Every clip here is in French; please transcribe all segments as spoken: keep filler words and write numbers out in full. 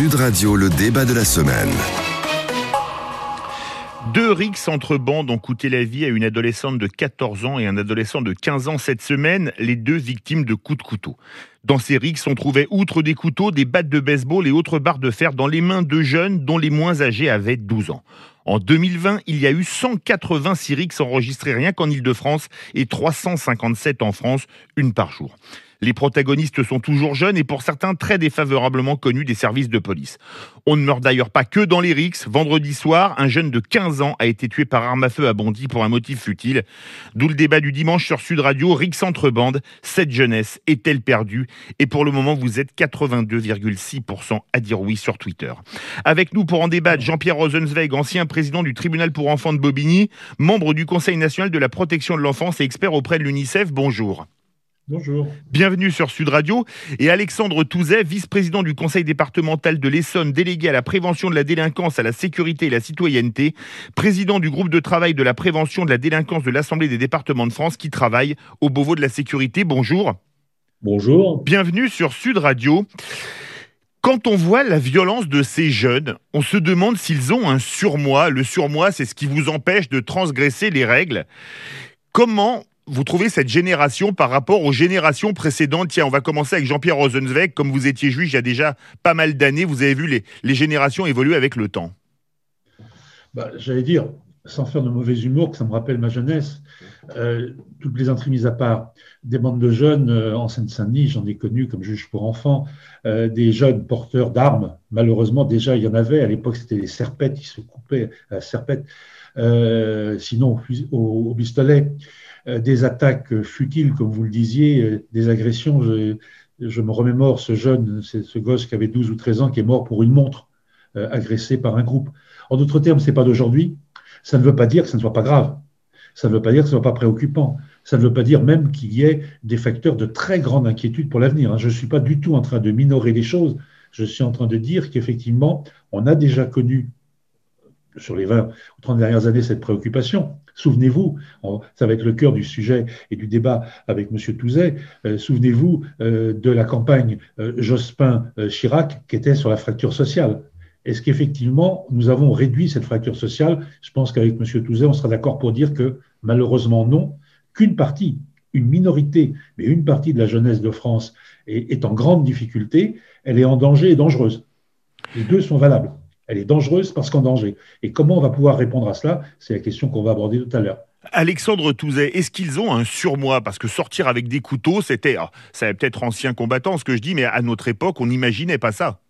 Sud Radio, le débat de la semaine. Deux rixes entre bandes ont coûté la vie à une adolescente de quatorze ans et un adolescent de quinze ans cette semaine, les deux victimes de coups de couteau. Dans ces rixes, on trouvait, outre des couteaux, des battes de baseball et autres barres de fer dans les mains de jeunes dont les moins âgés avaient douze ans. En deux mille vingt, il y a eu cent quatre-vingt-six rixes enregistrées rien qu'en Île-de-France et trois cent cinquante-sept en France, une par jour. Les protagonistes sont toujours jeunes et pour certains très défavorablement connus des services de police. On ne meurt d'ailleurs pas que dans les rixes. Vendredi soir, un jeune de quinze ans a été tué par arme à feu à Bondy pour un motif futile. D'où le débat du dimanche sur Sud Radio. Rixes entre bandes, cette jeunesse est-elle perdue? Et pour le moment, vous êtes quatre-vingt-deux virgule six pour cent à dire oui sur Twitter. Avec nous pour en débattre, Jean-Pierre Rosenzweig, ancien président du tribunal pour enfants de Bobigny, membre du Conseil national de la protection de l'enfance et expert auprès de l'UNICEF. Bonjour. Bonjour. Bienvenue sur Sud Radio. Et Alexandre Touzet, vice-président du conseil départemental de l'Essonne, délégué à la prévention de la délinquance, à la sécurité et la citoyenneté, président du groupe de travail de la prévention de la délinquance de l'Assemblée des départements de France qui travaille au Beauvau de la sécurité. Bonjour. Bonjour. Bienvenue sur Sud Radio. Quand on voit la violence de ces jeunes, on se demande s'ils ont un surmoi. Le surmoi, c'est ce qui vous empêche de transgresser les règles. Comment vous trouvez cette génération par rapport aux générations précédentes? Tiens, on va commencer avec Jean-Pierre Rosenzweig. Comme vous étiez juge il y a déjà pas mal d'années, vous avez vu les, les générations évoluer avec le temps. Bah, j'allais dire, sans faire de mauvais humour, que ça me rappelle ma jeunesse, euh, toutes les intrigues mises à part, des bandes de jeunes euh, en Seine-Saint-Denis, j'en ai connu comme juge pour enfants, euh, des jeunes porteurs d'armes, malheureusement déjà il y en avait, à l'époque c'était les serpettes, ils se coupaient à la serpette, euh, sinon au, au, au pistolet. Euh, des attaques futiles, comme vous le disiez, euh, des agressions. Je, je me remémore ce jeune, c'est ce gosse qui avait douze ou treize ans, qui est mort pour une montre, euh, agressé par un groupe. En d'autres termes, ce n'est pas d'aujourd'hui. Ça ne veut pas dire que ça ne soit pas grave. Ça ne veut pas dire que ce ne soit pas préoccupant. Ça ne veut pas dire même qu'il y ait des facteurs de très grande inquiétude pour l'avenir. Je ne suis pas du tout en train de minorer les choses. Je suis en train de dire qu'effectivement, on a déjà connu sur les vingt ou trente dernières années cette préoccupation. Souvenez-vous, ça va être le cœur du sujet et du débat avec M. Touzet, euh, souvenez-vous euh, de la campagne euh, Jospin-Chirac qui était sur la fracture sociale. Est-ce qu'effectivement, nous avons réduit cette fracture sociale? Je pense qu'avec M. Touzet, on sera d'accord pour dire que malheureusement non, qu'une partie, une minorité, mais une partie de la jeunesse de France est, est en grande difficulté, elle est en danger et dangereuse. Les deux sont valables. Elle est dangereuse parce qu'en danger. Et comment on va pouvoir répondre à cela? C'est la question qu'on va aborder tout à l'heure. Alexandre Touzet, est-ce qu'ils ont un surmoi? Parce que sortir avec des couteaux, c'était... Ah, ça va peut-être ancien combattant ce que je dis, mais à notre époque, on n'imaginait pas ça.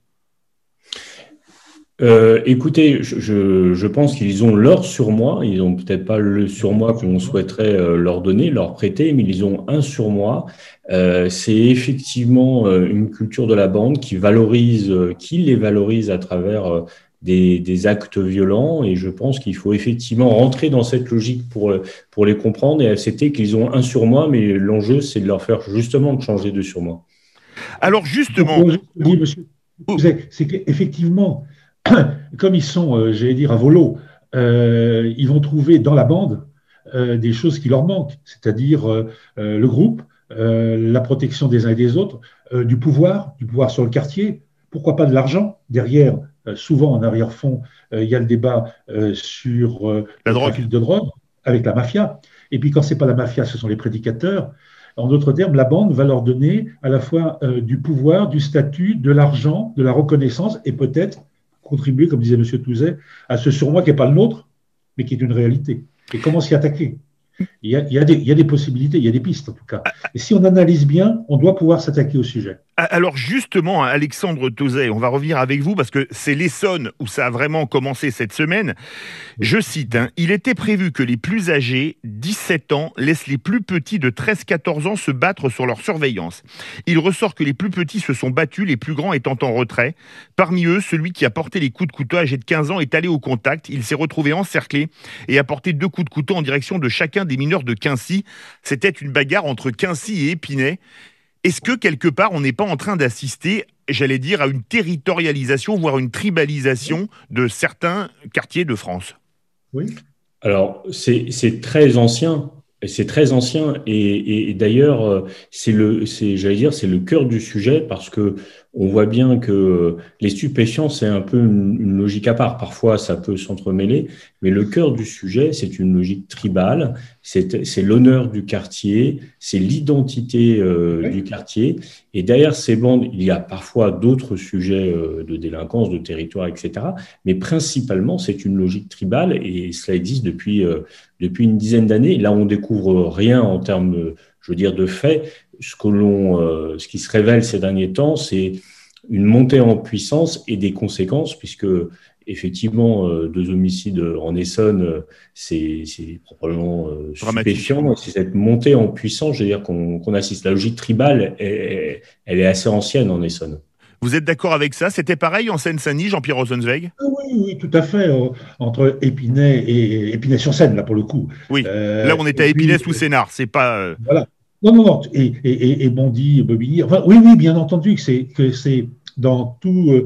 Euh, écoutez, je, je, je pense qu'ils ont leur surmoi. Ils n'ont peut-être pas le surmoi qu'on souhaiterait euh, leur donner, leur prêter, mais ils ont un surmoi. Euh, c'est effectivement euh, une culture de la bande qui valorise, euh, qui les valorise à travers euh, des, des actes violents. Et je pense qu'il faut effectivement rentrer dans cette logique pour, pour les comprendre et accepter qu'ils ont un surmoi, mais l'enjeu, c'est de leur faire justement de changer de surmoi. Alors justement... Oui, monsieur, c'est qu'effectivement... Comme ils sont, euh, j'allais dire, à volo, euh, ils vont trouver dans la bande euh, des choses qui leur manquent, c'est-à-dire euh, euh, le groupe, euh, la protection des uns et des autres, euh, du pouvoir, du pouvoir sur le quartier, pourquoi pas de l'argent. Derrière, euh, souvent en arrière-fond, euh, il y a le débat euh, sur euh, la le drogue. trafic de drogue avec la mafia. Et puis quand ce n'est pas la mafia, ce sont les prédicateurs. En d'autres termes, la bande va leur donner à la fois euh, du pouvoir, du statut, de l'argent, de la reconnaissance et peut-être contribuer, comme disait M. Touzet, à ce surmoi qui n'est pas le nôtre, mais qui est une réalité. Et comment s'y attaquer? il y, a, il, y a des, il y a des possibilités, il y a des pistes en tout cas. Et si on analyse bien, on doit pouvoir s'attaquer au sujet. Alors justement, Alexandre Touzet, on va revenir avec vous parce que c'est l'Essonne où ça a vraiment commencé cette semaine. Je cite, hein, « Il était prévu que les plus âgés, dix-sept ans, laissent les plus petits de treize à quatorze ans se battre sur leur surveillance. Il ressort que les plus petits se sont battus, les plus grands étant en retrait. Parmi eux, celui qui a porté les coups de couteau âgé de quinze ans est allé au contact. Il s'est retrouvé encerclé et a porté deux coups de couteau en direction de chacun des mineurs de Quincy. C'était une bagarre entre Quincy et Épinay. » Est-ce que, quelque part, on n'est pas en train d'assister, j'allais dire, à une territorialisation, voire une tribalisation de certains quartiers de France? Oui. Alors, c'est, c'est très ancien. C'est très ancien et, et, et d'ailleurs, c'est le, c'est, j'allais dire, c'est le cœur du sujet parce que on voit bien que les stupéfiants, c'est un peu une, une logique à part. Parfois, ça peut s'entremêler, mais le cœur du sujet, c'est une logique tribale, c'est, c'est l'honneur du quartier, c'est l'identité euh, Oui. du quartier. Et derrière ces bandes, il y a parfois d'autres sujets euh, de délinquance, de territoire, et cetera. Mais principalement, c'est une logique tribale et cela existe depuis, euh, depuis une dizaine d'années. Là, on découvre rien en termes, de, je veux dire, de faits. Ce que l'on, euh, ce qui se révèle ces derniers temps, c'est une montée en puissance et des conséquences, puisque effectivement, euh, deux homicides en Essonne, euh, c'est, c'est probablement euh, stupéfiant. C'est cette montée en puissance, je veux dire, qu'on, qu'on assiste. La logique tribale, elle, elle est assez ancienne en Essonne. Vous êtes d'accord avec ça? C'était pareil en Seine-Saint-Denis, Jean-Pierre Rosenzweig? Ah oui, oui, tout à fait. euh, Entre Épinay et Épinay-sur-Seine, là, pour le coup. Oui. Euh, Là, on était et à Épinay puis, sous Sénart. C'est pas. euh, voilà. Non, non, non. Et, et, et, et Bondy, Bobigny. Enfin, oui, oui, bien entendu que c'est que c'est dans tout, euh,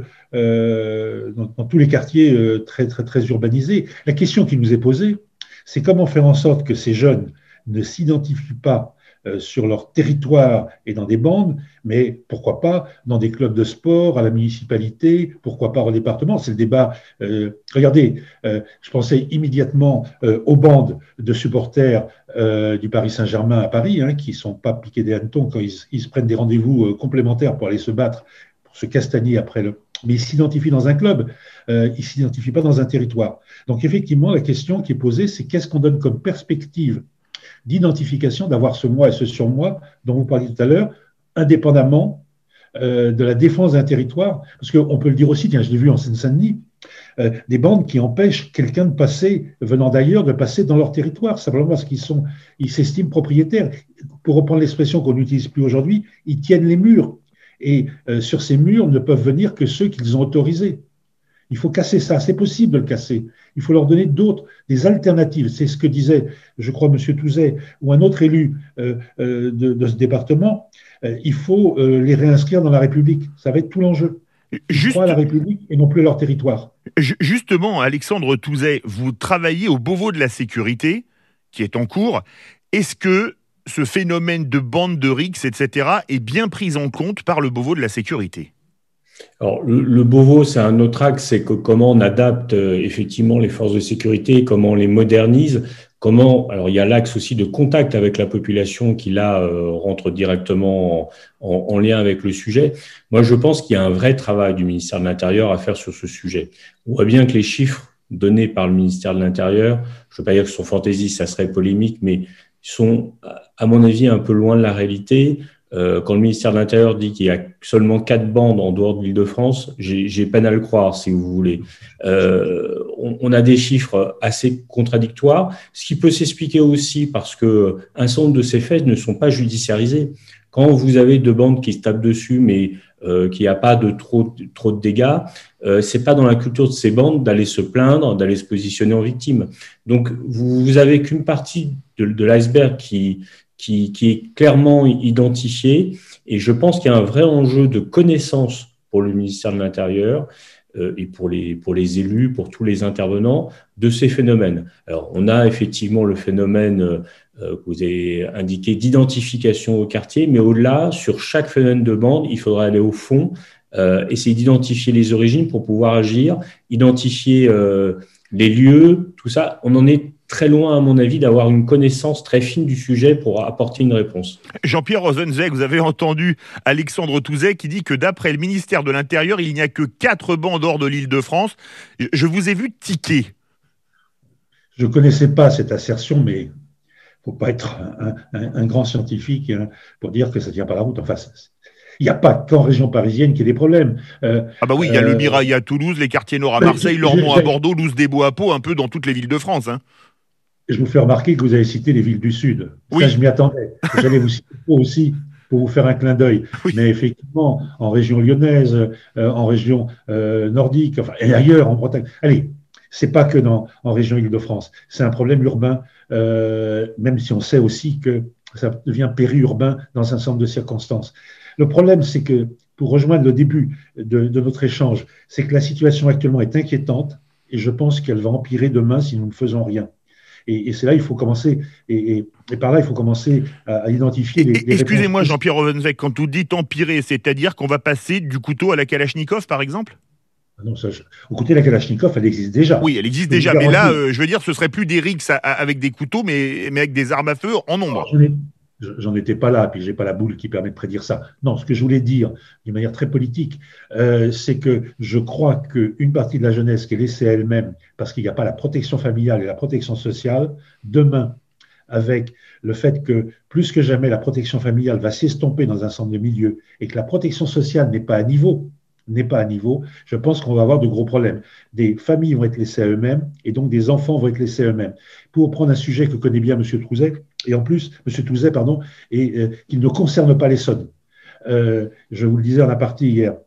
euh, dans, dans tous les quartiers euh, très, très, très urbanisés. La question qui nous est posée, c'est comment faire en sorte que ces jeunes ne s'identifient pas euh, sur leur territoire et dans des bandes, mais pourquoi pas dans des clubs de sport, à la municipalité, pourquoi pas au département. C'est le débat. Euh, regardez, euh, je pensais immédiatement euh, aux bandes de supporters euh, du Paris Saint-Germain à Paris, hein, qui ne sont pas piqués des hannetons quand ils, ils se prennent des rendez-vous euh, complémentaires pour aller se battre, pour se castagner après le. Mais ils s'identifient dans un club, euh, ils ne s'identifient pas dans un territoire. Donc effectivement, la question qui est posée, c'est qu'est-ce qu'on donne comme perspective d'identification, d'avoir ce moi et ce surmoi dont vous parliez tout à l'heure, indépendamment euh, de la défense d'un territoire. Parce qu'on peut le dire aussi, tiens, je l'ai vu en Seine-Saint-Denis, euh, des bandes qui empêchent quelqu'un de passer, venant d'ailleurs, de passer dans leur territoire, simplement parce qu'ils sont, ils s'estiment propriétaires. Pour reprendre l'expression qu'on n'utilise plus aujourd'hui, ils tiennent les murs. Et euh, sur ces murs ne peuvent venir que ceux qu'ils ont autorisés. Il faut casser ça, c'est possible de le casser. Il faut leur donner d'autres, des alternatives. C'est ce que disait, je crois, M. Touzet ou un autre élu euh, euh, de, de ce département. Euh, il faut euh, les réinscrire dans la République. Ça va être tout l'enjeu. Ils Juste, croient à la République et non plus à leur territoire. Justement, Alexandre Touzet, vous travaillez au Beauvau de la sécurité, qui est en cours. Est-ce que ce phénomène de bande de rixes, et cetera, est bien pris en compte par le Beauvau de la sécurité? Alors, le, le Beauvau, c'est un autre axe, c'est que comment on adapte euh, effectivement les forces de sécurité, comment on les modernise, comment. Alors, il y a l'axe aussi de contact avec la population qui là euh, rentre directement en, en, en lien avec le sujet. Moi, je pense qu'il y a un vrai travail du ministère de l'Intérieur à faire sur ce sujet. On voit bien que les chiffres donnés par le ministère de l'Intérieur, je ne veux pas dire que ce sont fantaisistes, ça serait polémique, mais ils sont, à mon avis, un peu loin de la réalité. Euh, quand le ministère de l'Intérieur dit qu'il y a seulement quatre bandes en dehors de l'Île-de-France, j'ai, j'ai peine à le croire, si vous voulez. Euh, on, on a des chiffres assez contradictoires, ce qui peut s'expliquer aussi parce que un certain nombre de ces faits ne sont pas judiciarisés. Quand vous avez deux bandes qui se tapent dessus, mais euh, qu'il n'y a pas de trop, trop de dégâts, euh, c'est pas dans la culture de ces bandes d'aller se plaindre, d'aller se positionner en victime. Donc, vous, vous avez qu'une partie de, de l'iceberg qui Qui, qui est clairement identifié. Et je pense qu'il y a un vrai enjeu de connaissance pour le ministère de l'Intérieur euh, et pour les, pour les élus, pour tous les intervenants, de ces phénomènes. Alors, on a effectivement le phénomène euh, que vous avez indiqué d'identification au quartier, mais au-delà, sur chaque phénomène de bande, il faudra aller au fond, euh, essayer d'identifier les origines pour pouvoir agir, identifier euh, les lieux, tout ça. On en est très loin, à mon avis, d'avoir une connaissance très fine du sujet pour apporter une réponse. Jean-Pierre Rosenzweig, vous avez entendu Alexandre Touzet qui dit que d'après le ministère de l'Intérieur, il n'y a que quatre bandes hors de l'Île-de-France. Je vous ai vu tiquer. Je ne connaissais pas cette assertion, mais il ne faut pas être un, un, un grand scientifique hein, pour dire que ça ne tient pas la route. Enfin, il n'y a pas qu'en région parisienne qu'il y ait des problèmes. Euh, ah bah oui, il y a euh, le Mirail à Toulouse, les quartiers nord à Marseille, Lormont à Bordeaux, Loos-des-Bois à Pau, un peu dans toutes les villes de France. Hein. Je vous fais remarquer que vous avez cité les villes du Sud. Oui. Ça, je m'y attendais. J'allais vous citer aussi pour vous faire un clin d'œil. Oui. Mais effectivement, en région lyonnaise, euh, en région euh, nordique, enfin, et ailleurs, en Bretagne. Allez, c'est pas que dans, en région Île-de-France. C'est un problème urbain, euh, même si on sait aussi que ça devient périurbain dans un certain nombre de circonstances. Le problème, c'est que, pour rejoindre le début de, de notre échange, c'est que la situation actuellement est inquiétante et je pense qu'elle va empirer demain si nous ne faisons rien. Et, et c'est là il faut commencer, et, et, et par là il faut commencer à, à identifier les, les Excusez-moi réponses. Jean-Pierre Rovensweg, quand vous dites empirer, c'est-à-dire qu'on va passer du couteau à la Kalachnikov par exemple? Non, ça, je... Écoutez, la Kalachnikov, elle existe déjà. Oui, elle existe Je déjà, vous mais là, garantis. euh, je veux dire, ce serait plus des rixes à- à- avec des couteaux, mais, mais avec des armes à feu en nombre. Alors, je n'ai- je- J'en étais pas là, puis j'ai pas la boule qui permet de prédire ça. Non, ce que je voulais dire, d'une manière très politique, euh, c'est que je crois qu'une partie de la jeunesse qui est laissée à elle-même, parce qu'il n'y a pas la protection familiale et la protection sociale, demain, avec le fait que plus que jamais la protection familiale va s'estomper dans un centre de milieu et que la protection sociale n'est pas à niveau, n'est pas à niveau, je pense qu'on va avoir de gros problèmes. Des familles vont être laissées à eux-mêmes et donc des enfants vont être laissés à eux-mêmes. Pour prendre un sujet que connaît bien M. Trouzet, et en plus, M. Trouzet, pardon, et euh, qui ne concerne pas l'Essonne. Euh, je vous le disais en aparté hier,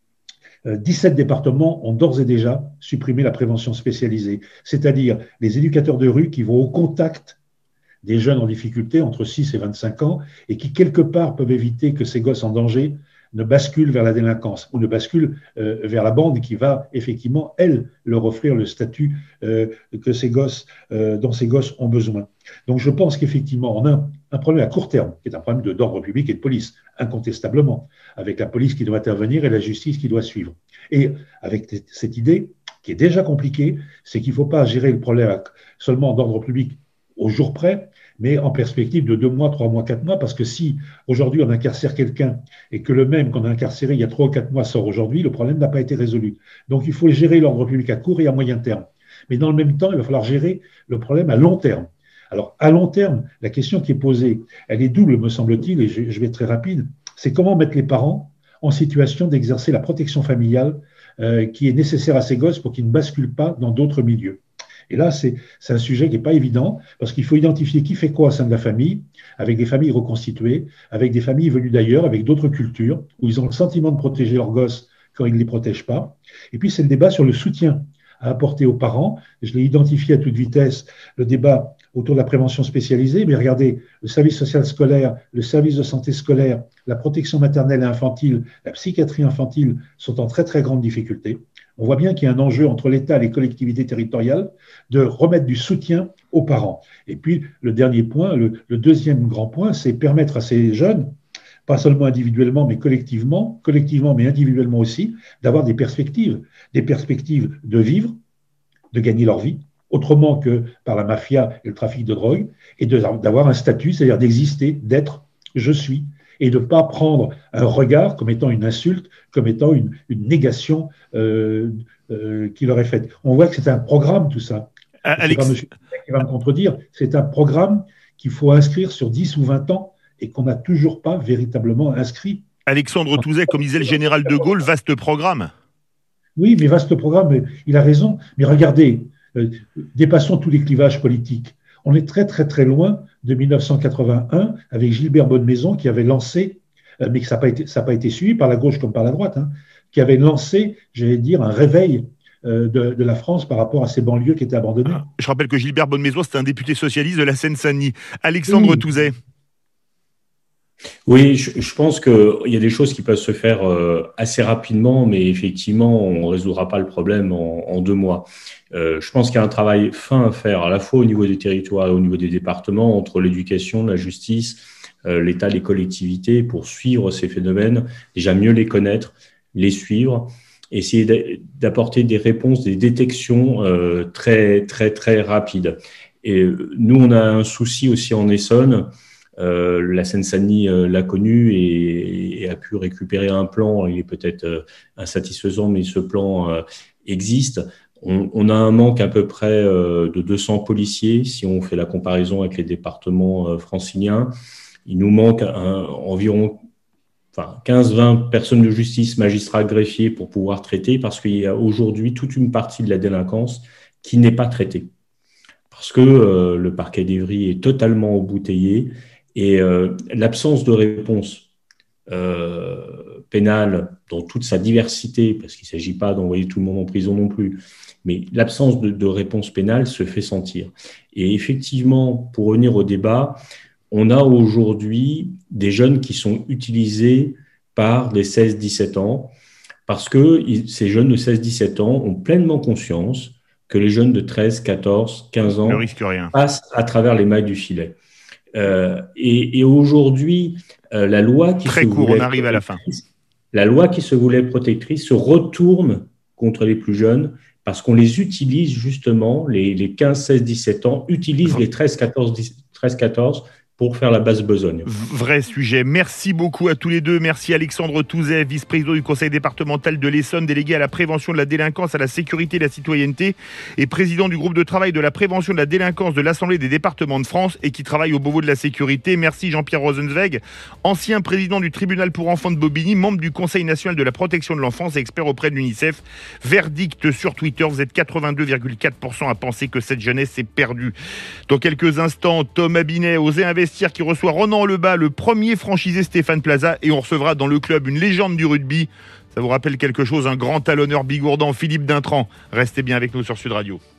euh, dix-sept départements ont d'ores et déjà supprimé la prévention spécialisée, c'est-à-dire les éducateurs de rue qui vont au contact des jeunes en difficulté entre six et vingt-cinq ans et qui, quelque part, peuvent éviter que ces gosses en danger ne basculent vers la délinquance ou ne basculent euh, vers la bande qui va effectivement, elle, leur offrir le statut euh, que ces gosses, euh, dont ces gosses ont besoin. Donc je pense qu'effectivement, on a un, un problème à court terme, qui est un problème de, d'ordre public et de police, incontestablement, avec la police qui doit intervenir et la justice qui doit suivre. Et avec t- cette idée, qui est déjà compliquée, c'est qu'il ne faut pas gérer le problème seulement d'ordre public au jour près, mais en perspective de deux mois, trois mois, quatre mois, parce que si aujourd'hui on incarcère quelqu'un et que le même qu'on a incarcéré il y a trois ou quatre mois sort aujourd'hui, le problème n'a pas été résolu. Donc il faut gérer l'ordre public à court et à moyen terme. Mais dans le même temps, il va falloir gérer le problème à long terme. Alors à long terme, la question qui est posée, elle est double, me semble-t-il, et je, je vais être très rapide, c'est comment mettre les parents en situation d'exercer la protection familiale euh, qui est nécessaire à ces gosses pour qu'ils ne basculent pas dans d'autres milieux. Et là, c'est, c'est un sujet qui n'est pas évident, parce qu'il faut identifier qui fait quoi au sein de la famille, avec des familles reconstituées, avec des familles venues d'ailleurs, avec d'autres cultures, où ils ont le sentiment de protéger leurs gosses quand ils ne les protègent pas. Et puis, c'est le débat sur le soutien à apporter aux parents. Je l'ai identifié à toute vitesse, le débat autour de la prévention spécialisée, mais regardez, le service social scolaire, le service de santé scolaire, la protection maternelle et infantile, la psychiatrie infantile sont en très, très grande difficulté. On voit bien qu'il y a un enjeu entre l'État et les collectivités territoriales de remettre du soutien aux parents. Et puis, le dernier point, le, le deuxième grand point, c'est permettre à ces jeunes, pas seulement individuellement, mais collectivement, collectivement, mais individuellement aussi, d'avoir des perspectives, des perspectives de vivre, de gagner leur vie, autrement que par la mafia et le trafic de drogue, et de, d'avoir un statut, c'est-à-dire d'exister, d'être, je suis, et de ne pas prendre un regard comme étant une insulte, comme étant une, une négation euh, euh, qui leur est faite. On voit que c'est un programme, tout ça. Alex... C'est pas monsieur qui va me contredire, c'est un programme qu'il faut inscrire sur dix ou vingt ans et qu'on n'a toujours pas véritablement inscrit. Alexandre Touzet, comme disait le général de Gaulle, vaste programme. Oui, mais vaste programme, il a raison. Mais regardez, euh, dépassons tous les clivages politiques. On est très, très, très loin de mille neuf cent quatre-vingt-un avec Gilbert Bonnemaison qui avait lancé, euh, mais que ça n'a pas été, ça n'a pas été suivi par la gauche comme par la droite, hein, qui avait lancé, j'allais dire, un réveil euh, de, de la France par rapport à ces banlieues qui étaient abandonnées. Ah, je rappelle que Gilbert Bonnemaison, c'était un député socialiste de la Seine-Saint-Denis. Alexandre Oui. Touzet. Oui, je, je pense qu'il y a des choses qui peuvent se faire euh, assez rapidement, mais effectivement, on ne résoudra pas le problème en, en deux mois. Euh, je pense qu'il y a un travail fin à faire, à la fois au niveau des territoires et au niveau des départements, entre l'éducation, la justice, euh, l'État, les collectivités, pour suivre ces phénomènes, déjà mieux les connaître, les suivre, essayer d'apporter des réponses, des détections euh, très, très, très rapides. Et nous, on a un souci aussi en Essonne. Euh, la Seine-Saint-Denis euh, l'a connu et, et a pu récupérer un plan. Il est peut-être euh, insatisfaisant, mais ce plan euh, existe. On, on a un manque à peu près euh, de deux cents policiers, si on fait la comparaison avec les départements euh, franciliens. Il nous manque un, environ enfin, quinze à vingt personnes de justice, magistrats, greffiers pour pouvoir traiter, parce qu'il y a aujourd'hui toute une partie de la délinquance qui n'est pas traitée. Parce que euh, le parquet d'Évry est totalement embouteillé. Et euh, l'absence de réponse euh, pénale dans toute sa diversité, parce qu'il ne s'agit pas d'envoyer tout le monde en prison non plus, mais l'absence de, de réponse pénale se fait sentir. Et effectivement, pour revenir au débat, on a aujourd'hui des jeunes qui sont utilisés par les seize dix-sept ans, parce que ces jeunes de seize dix-sept ans ont pleinement conscience que les jeunes de treize, quatorze, quinze ans ne risque rien. passent à travers les mailles du filet. Euh, et, et aujourd'hui, euh, la loi qui Très se court, voulait on arrive à la fin. La loi qui se voulait protectrice se retourne contre les plus jeunes parce qu'on les utilise justement, les, les quinze, seize, dix-sept ans, utilisent les treize, quatorze pour faire la basse besogne. Vrai sujet. Merci beaucoup à tous les deux. Merci Alexandre Touzet, vice-président du conseil départemental de l'Essonne, délégué à la prévention de la délinquance, à la sécurité et la citoyenneté et président du groupe de travail de la prévention de la délinquance de l'Assemblée des départements de France et qui travaille au Beauvau de la sécurité. Merci Jean-Pierre Rosenzweig, ancien président du tribunal pour enfants de Bobigny, membre du Conseil national de la protection de l'enfance et expert auprès de l'UNICEF. Verdict sur Twitter, vous êtes quatre-vingt-deux virgule quatre pour cent à penser que cette jeunesse est perdue. Dans quelques instants, Thomas Binet, Osez Investir, qui reçoit Ronan Lebas, le premier franchisé Stéphane Plaza, et on recevra dans le club une légende du rugby. Ça vous rappelle quelque chose, un grand talonneur bigourdan, Philippe Dintran. Restez bien avec nous sur Sud Radio.